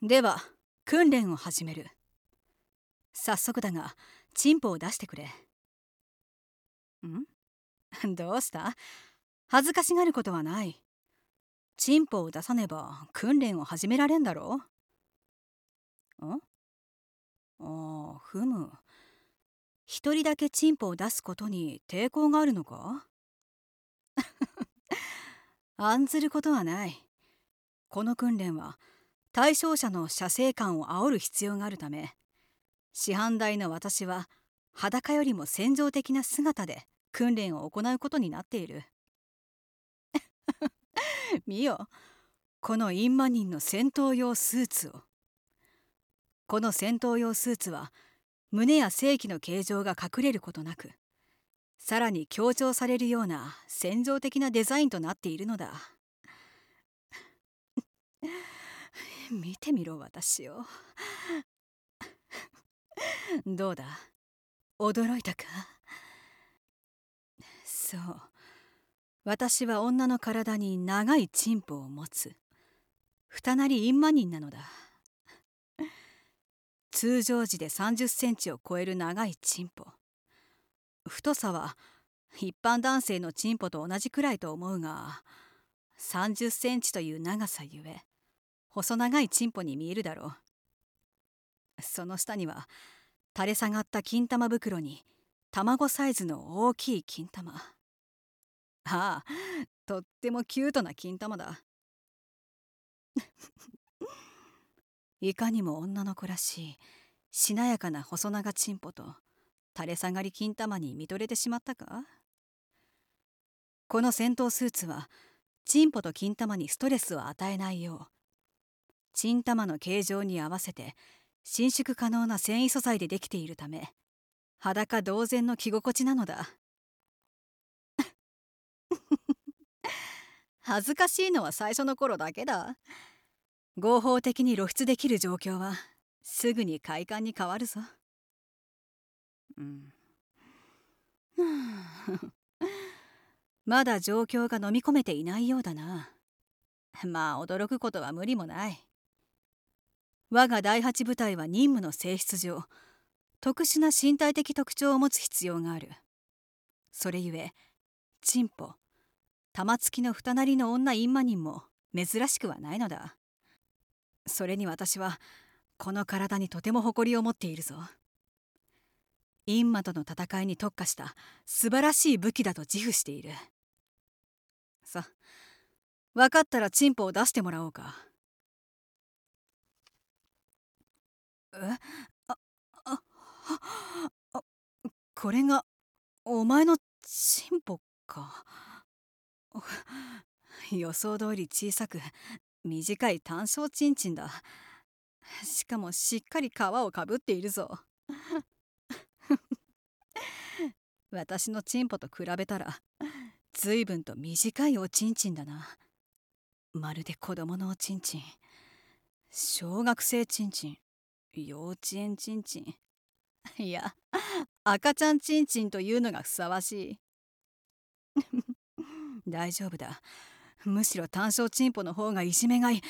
では訓練を始める。早速だがチンポを出してくれ。どうした？恥ずかしがることはない。チンポを出さねば訓練を始められんだろう。ふむ。一人だけチンポを出すことに抵抗があるのか？案ずることはない。この訓練は対象者の射精感を煽る必要があるため、師範代の私は裸よりも戦場的な姿で訓練を行うことになっている。見よ、このインマ人の戦闘用スーツを。この戦闘用スーツは胸や性器の形状が隠れることなく、さらに強調されるような戦場的なデザインとなっているのだ。見てみろ私を。どうだ、驚いたか？そう、私は女の体に長いチンポを持つ二なりインマ人なのだ。通常時で30センチを超える長いチンポ。太さは一般男性のチンポと同じくらいと思うが、30センチという長さゆえ細長いチンポに見えるだろう。その下には垂れ下がった金玉袋に卵サイズの大きい金玉。ああ、とってもキュートな金玉だ。いかにも女の子らしいしなやかな細長チンポと垂れ下がり金玉に見とれてしまったか？この戦闘スーツはチンポと金玉にストレスを与えないよう、チン玉の形状に合わせて伸縮可能な繊維素材でできているため、裸同然の着心地なのだ。恥ずかしいのは最初の頃だけだ。合法的に露出できる状況はすぐに快感に変わるぞ。まだ状況が飲み込めていないようだな。まあ驚くことは無理もない。我が第八部隊は任務の性質上、特殊な身体的特徴を持つ必要がある。それゆえチンポ、玉突きの二なりの女インマ人も珍しくはないのだ。それに私はこの体にとても誇りを持っているぞ。インマとの戦いに特化した素晴らしい武器だと自負している。さ、分かったらチンポを出してもらおうか。あああこれがお前のチンポか。予想通り小さく短い単小チンチンだ。しかもしっかり皮をかぶっているぞ。私のチンポと比べたら随分と短いおちんちんだな。まるで子供のおちんちん、小学生ちんちん、幼稚園ちんちん、いや赤ちゃんちんちんというのがふさわしい。大丈夫だ。むしろ単小チンポの方がいじめがいい。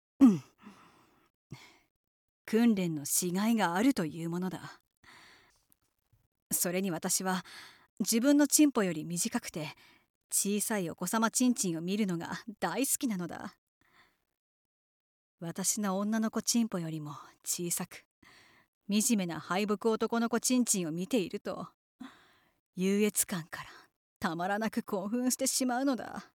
訓練のしがいがあるというものだ。それに私は自分のチンポより短くて小さいお子様チンチンを見るのが大好きなのだ。私の女の子チンポよりも小さく惨めな敗北男の子チンチンを見ていると、優越感からたまらなく興奮してしまうのだ。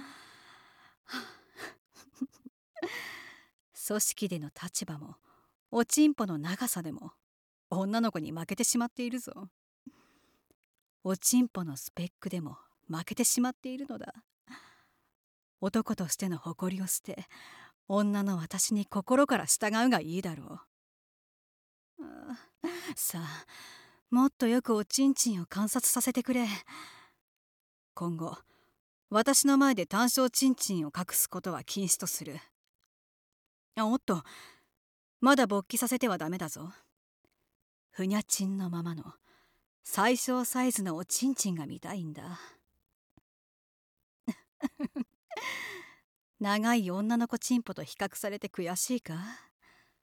組織での立場もおちんぽの長さでも女の子に負けてしまっているぞ。おちんぽのスペックでも負けてしまっているのだ。男としての誇りを捨て、女の私に心から従うがいいだろう。さあ、もっとよくおちんちんを観察させてくれ。今後私の前で単小ちんちんを隠すことは禁止とする。おっと、まだ勃起させてはダメだぞ。ふにゃちんのままの最小サイズのおちんちんが見たいんだ。長い女の子チンポと比較されて悔しいか？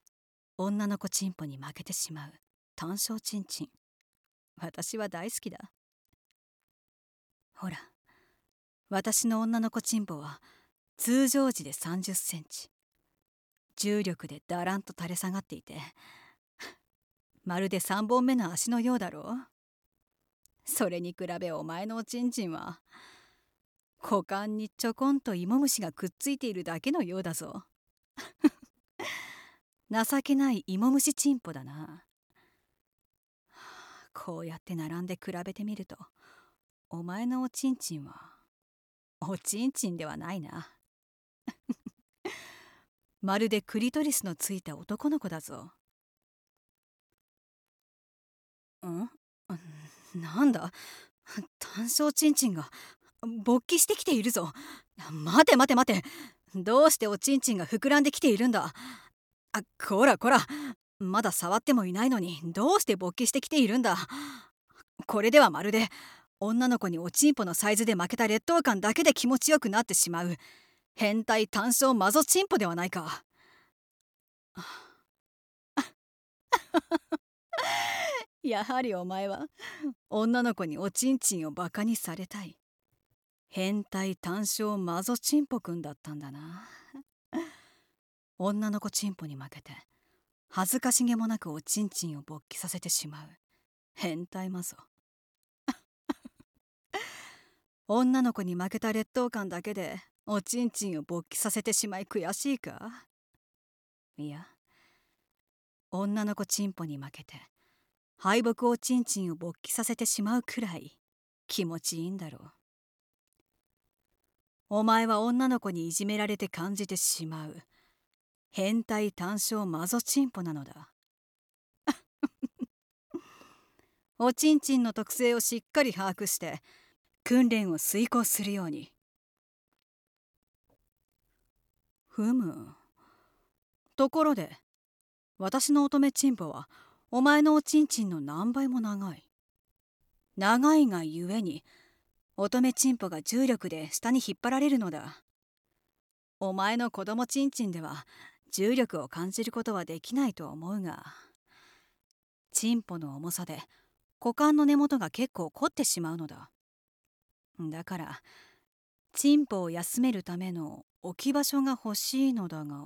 女の子チンポに負けてしまう単勝チンチン、私は大好きだ。ほら、私の女の子チンポは通常時で30センチ、重力でだらんと垂れ下がっていて、まるで3本目の足のようだろう。それに比べお前のおちんちんは股間にちょこんと芋虫がくっついているだけのようだぞ。情けない芋虫チンポだな。こうやって並んで比べてみると、お前のおちんちんはおちんちんではないな。まるでクリトリスのついた男の子だぞ。なんだ、単勝ちんちんが勃起してきているぞ。待て待て待て、どうしておちんちんが膨らんできているんだ。こらこら、まだ触ってもいないのにどうして勃起してきているんだ。これではまるで女の子におちんぽのサイズで負けた劣等感だけで気持ちよくなってしまう変態単勝マゾチンポではないか。やはりお前は女の子におちんちんをバカにされたい変態単勝マゾチンポくんだったんだな。女の子チンポに負けて恥ずかしげもなくおちんちんを勃起させてしまう変態マゾ。女の子に負けた劣等感だけでおちんちんを勃起させてしまい悔しいか。いや、女の子チンポに負けて敗北おちんちんを勃起させてしまうくらい気持ちいいんだろう。お前は女の子にいじめられて感じてしまう変態単勝マゾチンポなのだ。おちんちんの特性をしっかり把握して訓練を遂行するように。ふむ。ところで私の乙女チンポはお前のおちんちんの何倍も長い。長いがゆえに乙女チンポが重力で下に引っ張られるのだ。お前の子供チンチンでは重力を感じることはできないと思うが、チンポの重さで股間の根元が結構凝ってしまうのだ。だからチンポを休めるための置き場所が欲しいのだが。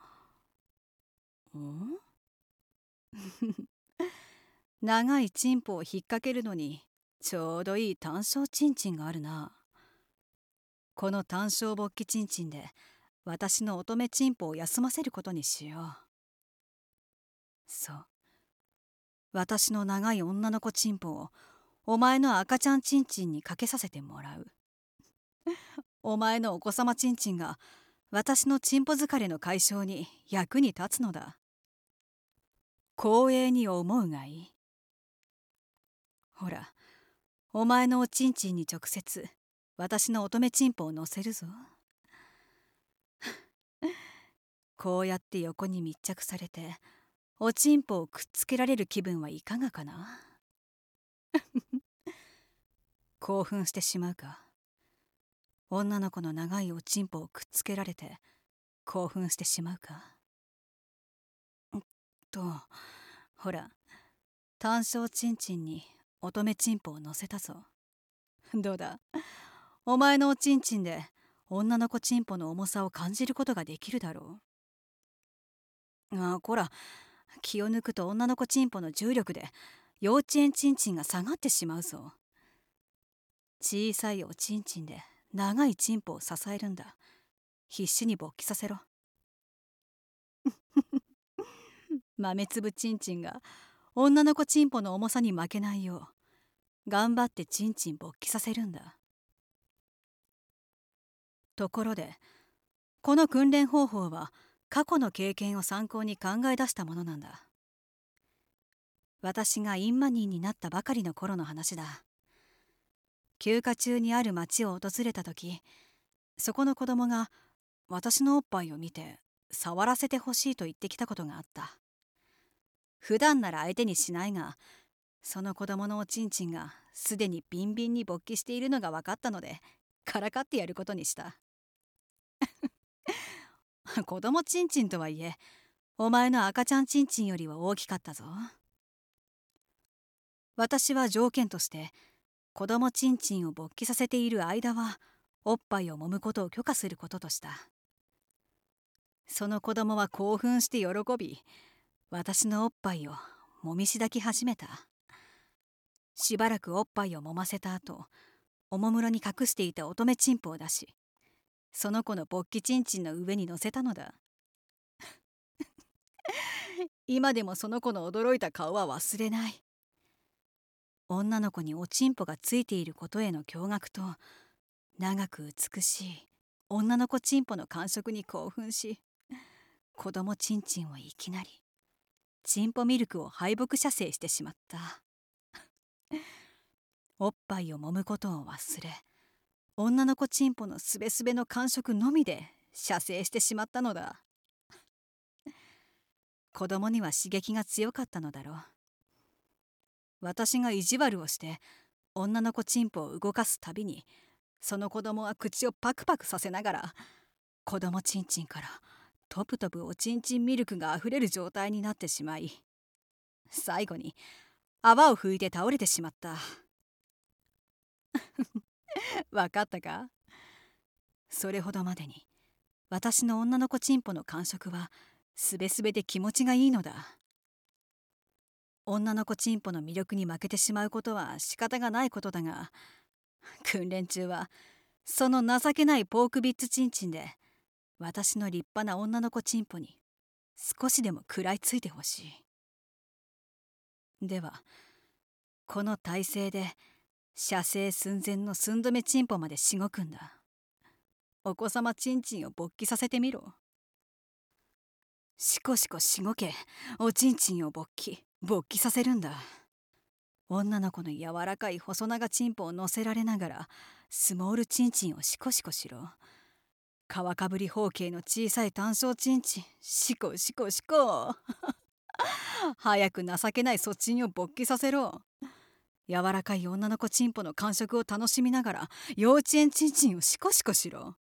長いチンポを引っ掛けるのにちょうどいい単勝チンチンがあるな。この単勝勃起チンチンで私の乙女チンポを休ませることにしよう。そう、私の長い女の子チンポをお前の赤ちゃんチンチンにかけさせてもらう。お前のお子様チンチンが私のチンポ疲れの解消に役に立つのだ。光栄に思うがいい。ほら、お前のおちんちんに直接私の乙女チンポを乗せるぞ。こうやって横に密着されておちんぽをくっつけられる気分はいかがかな。興奮してしまうか。女の子の長いおちんぽをくっつけられて興奮してしまうか。ほら、単勝チンチンに乙女チンポを乗せたぞ。どうだ、お前のおちんちんで女の子チンポの重さを感じることができるだろう。こら、気を抜くと女の子チンポの重力で幼稚園チンチンが下がってしまうぞ。小さいおちんちんで長いチンポを支えるんだ。必死に勃起させろ。豆粒チンチンが女の子チンポの重さに負けないよう頑張ってチンチン勃起させるんだ。ところでこの訓練方法は過去の経験を参考に考え出したものなんだ。私がインマニーになったばかりの頃の話だ。休暇中にある町を訪れた時、そこの子供が私のおっぱいを見て触らせてほしいと言ってきたことがあった。普段なら相手にしないが、その子供のおちんちんがすでにビンビンに勃起しているのが分かったのでからかってやることにした。子供ちんちんとはいえお前の赤ちゃんちんちんよりは大きかったぞ。私は条件として子供ちんちんを勃起させている間はおっぱいを揉むことを許可することとした。その子供は興奮して喜び、私のおっぱいを揉みしだき始めた。しばらくおっぱいを揉ませた後、おもむろに隠していた乙女チンポを出し、その子の勃起ちんちんの上に乗せたのだ。今でもその子の驚いた顔は忘れない。女の子におちんぽがついていることへの驚愕と、長く美しい女の子ちんぽの感触に興奮し、子供ちんちんをいきなりちんぽミルクを敗北射精してしまった。おっぱいを揉むことを忘れ、女の子ちんぽのすべすべの感触のみで射精してしまったのだ。子供には刺激が強かったのだろう。私が意地悪をして女の子ちんぽを動かすたびに、その子供は口をパクパクさせながら子供ちんちんからトプトプおちんちんミルクがあふれる状態になってしまい、最後に泡を吹いて倒れてしまった。わかったか？それほどまでに私の女の子ちんぽの感触はすべすべで気持ちがいいのだ。女の子ちんぽの魅力に負けてしまうことは仕方がないことだが、訓練中はその情けないポークビッツちんちんで私の立派な女の子ちんぽに少しでも食らいついてほしい。ではこの体勢で射精寸前の寸止めちんぽまでしごくんだ。お子様ちんちんを勃起させてみろ。しこしこしごけ、おちんちんを勃起させるんだ。女の子の柔らかい細長ちんぽを乗せられながらスモールちんちんをしこしこしろ。皮かぶり包茎の小さい単小ちんちん、しこしこしこ。早く情けないそちんを勃起させろ。柔らかい女の子ちんぽの感触を楽しみながら幼稚園ちんちんをしこしこしろ。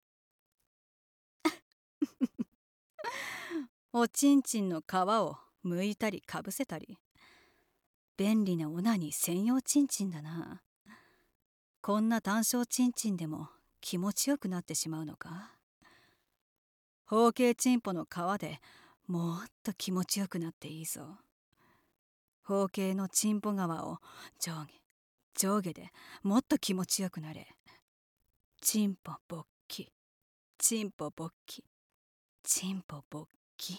おちんちんの皮を剥いたりかぶせたり、便利なオナニー専用ちんちんだな。こんな単小ちんちんでも気持ちよくなってしまうのか。包茎ちんぽの皮でもっと気持ちよくなっていいぞ。包茎のちんぽ側を上下でもっと気持ちよくなれ。ちんぽ勃起、ちんぽ勃起、ちんぽ勃起。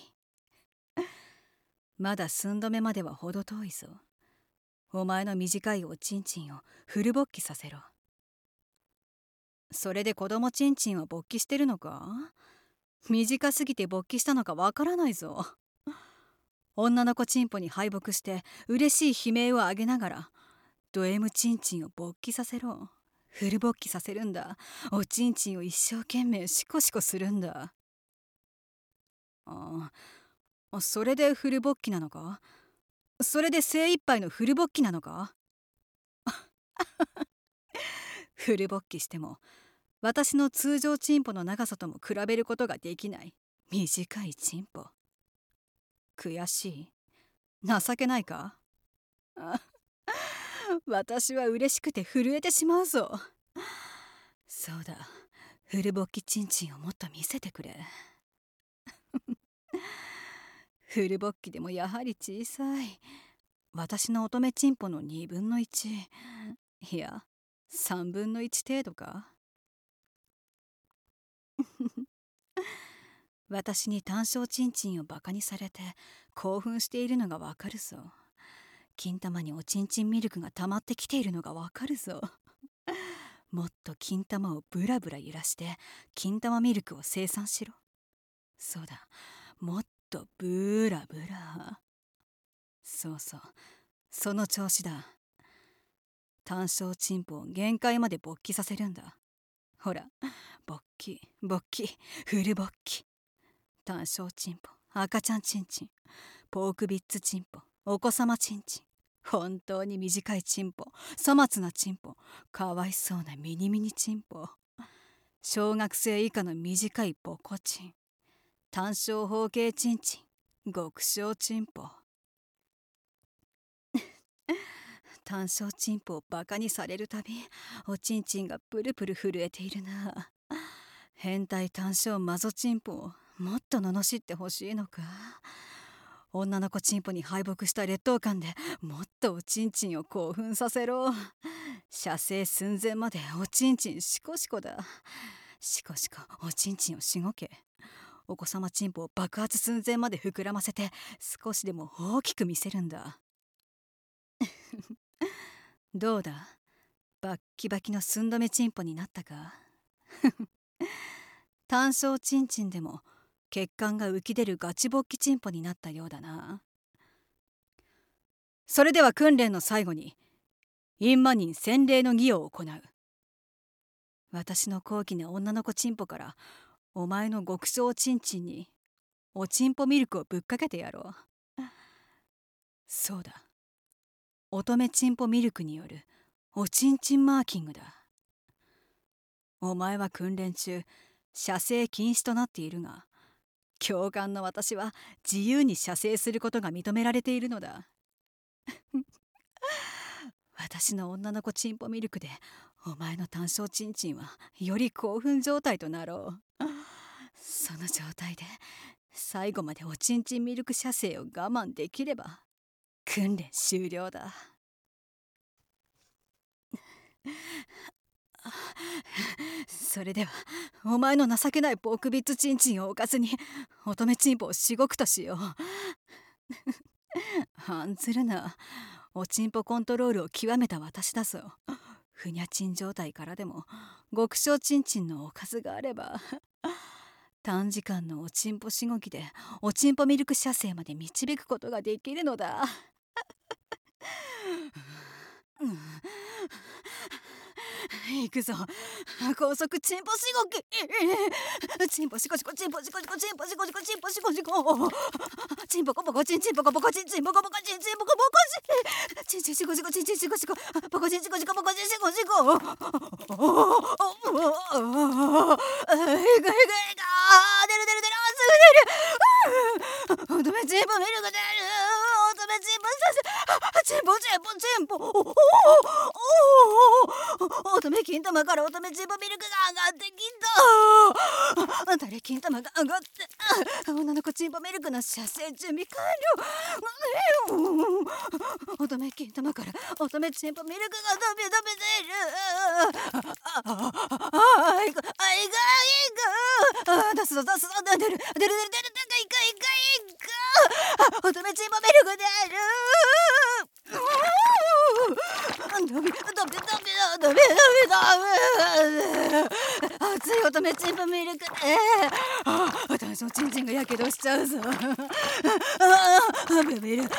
まだ寸止めまではほど遠いぞ。お前の短いおちんちんをフル勃起させろ。それで子供ちんちんは勃起してるのか？短すぎて勃起したのかわからないぞ。女の子ちんぽに敗北して嬉しい悲鳴を上げながらド M ちんちんを勃起させろ。フル勃起させるんだ。おちんちんを一生懸命シコシコするんだ。それでフル勃起なのか？それで精一杯のフル勃起なのか？フル勃起しても私の通常チンポの長さとも比べることができない短いチンポ。悔しい？情けないか？私は嬉しくて震えてしまうぞ。そうだ、フル勃起チンチンをもっと見せてくれ。フル勃起でもやはり小さい。私の乙女チンポの2分の1、いや3分の1程度か。私に単小チンチンをバカにされて興奮しているのがわかるぞ。金玉におちんちんミルクが溜まってきているのがわかるぞ。もっと金玉をブラブラ揺らして金玉ミルクを生産しろ。そうだ、もっとブラブラ。そうそう、その調子だ。単小チンポを限界まで勃起させるんだ。ほら、勃起勃起、フル勃起。単小チンポ、赤ちゃんチンチン、ポークビッツチンポ、お子様チンチン、本当に短いチンポ、粗末なチンポ、かわいそうなミニミニチンポ、小学生以下の短いボコチン、単小包茎チンチン、 極小チンポ。単小チンポをバカにされるたび、おちんちんがプルプル震えているな。変態単小マゾチンポをもっと罵ってほしいのか。女の子チンポに敗北した劣等感でもっとおちんちんを興奮させろ。射精寸前までおちんちんシコシコだ。シコシコおちんちんをしごけ。お子様チンポを爆発寸前まで膨らませて少しでも大きく見せるんだ。どうだ、バッキバキの寸止めチンポになったか。単小チンチンでも血管が浮き出るガチ勃起チンポになったようだな。それでは訓練の最後にインマニン洗礼の儀を行う。私の高貴な女の子チンポからお前の極小チンチンにおチンポミルクをぶっかけてやろう。そうだ、乙女チンポミルクによるおちんちんマーキングだ。お前は訓練中射精禁止となっているが、教官の私は自由に射精することが認められているのだ。私の女の子チンポミルクでお前の単小チンチンはより興奮状態となろう。その状態で最後までおちんちんミルク射精を我慢できれば訓練終了だ。それではお前の情けないポークビッツチンチンをおかずに乙女チンポをしごくとしよう。案ずるな、おちんぽコントロールを極めた私だぞ。ふにゃちん状態からでも極小チンチンのおかずがあれば短時間のおちんぽしごきでおちんぽミルク射精まで導くことができるのだ。行くぞ、高速チンポしごき。チンポシコシコチンポシコシコチンポシコシコチンポシコシコチンポコポコチンチンポコポコチンチンポコポコチンチンポコポコチンチンシコシコチンチンシコシコポコチンシコシコポコチンシコシコ。出るすぐ出る。乙女チンポミルク出る。乙女チンポチンポチンポチンポ。乙女金玉から乙女チンポミルクが上がってきた。誰金玉が上がって女の子チンポミルクの射精準備完了。乙女金玉から乙女チンポミルクが飛び出る。あいく出すぞ出る乙女チンポミルク出る。熱い乙女チンポミルクで単小チンチンがやけどしちゃうぞ。ビビる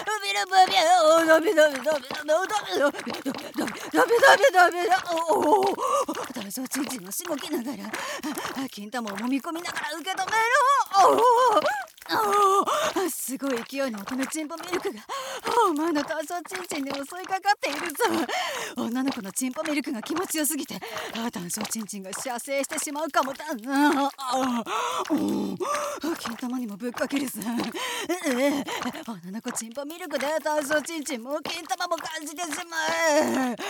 単小チンチンをしごきながら金玉を揉み込みながら受け止めろ。すごい勢いの乙女チンポミルクがお前の単小チンチンに襲いかかっているぞ。女の子のチンポミルクが気持ちよすぎて単小チンチンが射精してしまうかもだな。金玉にもぶっかけるぞ。女の子チンポミルクで単小チンチンも金玉も感じてしまう。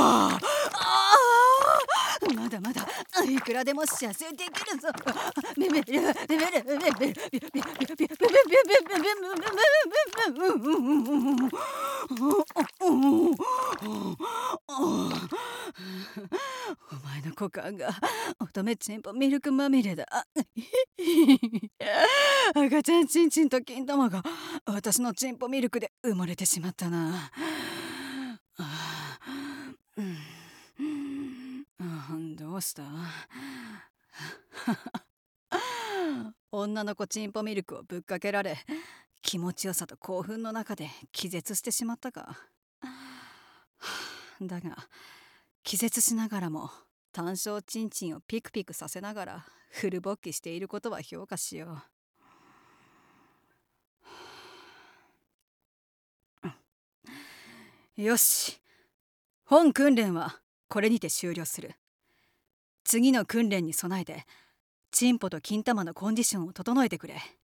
まだまだいくらでも射精できるぞ。お前の股間が乙女チンポミルクまみれだ。赤ちゃんチンチンと金玉が私のチンポミルクで埋もれてしまったな。どうした女の子チンポミルクをぶっかけられ気持ちよさと興奮の中で気絶してしまったか。だが気絶しながらも単小チンチンをピクピクさせながらフル勃起していることは評価しよう。よし、本訓練はこれにて終了する。次の訓練に備えてチンポと金玉のコンディションを整えてくれ。